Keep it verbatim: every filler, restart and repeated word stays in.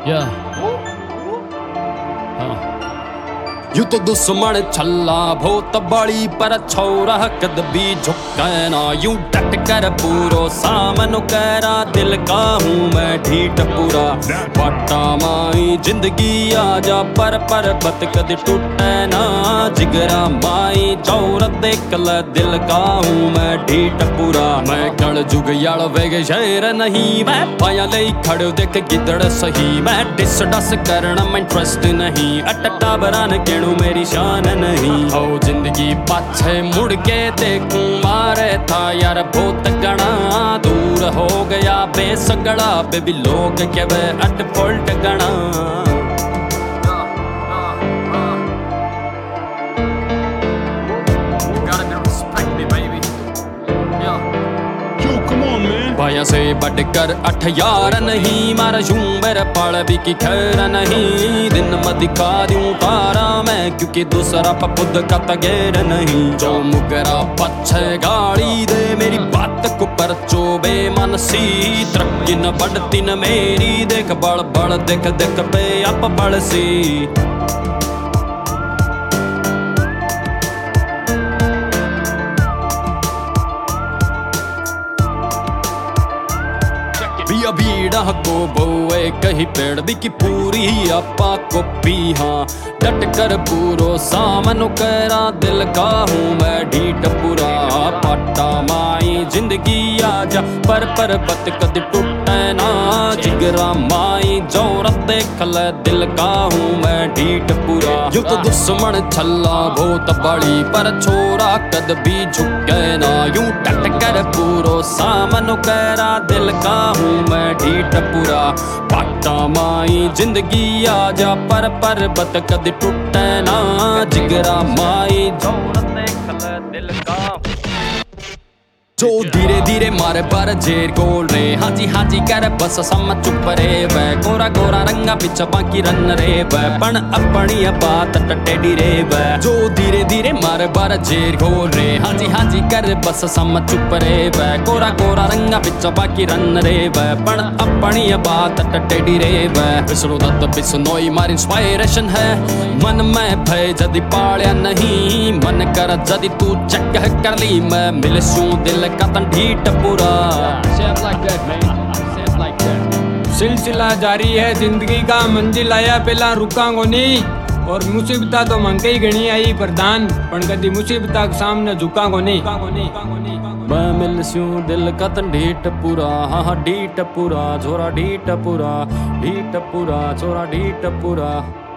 Yeah. यूं तो दुश्मन छल्ला बहुत बड़ी पर छोरा कद भी झुके ना यूं डट कर पूरो सामनो करा दिल का हूँ मैं ढीठ पूरा पट्टा माई जिंदगी आजा पर पर बत कद टूटे ना जिगरा माई चौरत कल दिल का हूँ मैं ढीठ पूरा मैं कल जुग याल वेग शेर नहीं मैं पाया ले खड़ो देख गिदड़ सही मैं डिस डस करना मैं इंटरेस्ट नहीं अटटा बरान के मेरी शान नहीं हो जिंदगी पाछे मुड़ के देखूं मारे था यार बहुत गणा दूर हो गया बेसगड़ा बेबी लोग के वे अट फोल्ट गणा भाया से बढ़कर अठ यार नहीं मारा यूं मेरे पड़ भी की खैर नहीं दिन में दिखा दूं तारा मैं क्योंकि दूसरा पपुद का तगेर नहीं जो मुगरा पछे गाड़ी दे मेरी बात को पर चोबे मन सी तरक्की न बढ़ती न मेरी देख बड़ बड़ देख देख पे अप बड़ सी बिया बीड़ा को बोए कहीं पेड़ भी की पूरी आपा को पी हाँ डट कर पूरो सामनो करा दिल का हूँ मैं ढीठ पूरा पट्टा माई जिंदगी आजा पर पर बत कद टूटे ना जिगरा माई जोरत देखल दिल का हूँ मैं ढीठ पूरा यूं तो दुश्मन छल्ला बहुत बड़ी पर छोरा कद भी झुके ना यूं डट कर पूरो सामनो करा दिल का हूँ मैं ढीठ पूरा पट्टा माई जिंदगी आजा पर पर बत कद टूटे ना जिगरा माई जोरत देखल दिल का जो धीरे धीरे मारे पर जेर गोल रे हाजी हाजी कर बस सम चुप रे वै गोरा गोरा रंगा पिछ बाकी रन रे वै पण अपनी बात टेडी रे वै जो धीरे धीरे मारे पर जेर गोल रे हाजी हाजी कर बस सम चुप रे वै गोरा गोरा रंगा पिछ बाकी रन रे वै पण अपनी बात टेडी रे वै विष्णु दत्त बिश्नोई मार इंस्पायरेशन है मन में भय जदी पालिया नहीं मन कर जदी तू चेक कर ली मैं मिलसूं दिल कतन ढीठ पूरा सिलसिला जारी है जिंदगी का मंजिल आया पहला रुकांगो नहीं और मुसीबता तो मंगे ही गणी आई प्रधान पण कदी मुसीबता के सामने झुकांगो नहीं मैं मिलसूं दिल कतन ढीठ पूरा हाँ हाँ ढीठ पूरा छोरा ढीठ पूरा ढीठ पूरा छोरा ढीठ पूरा।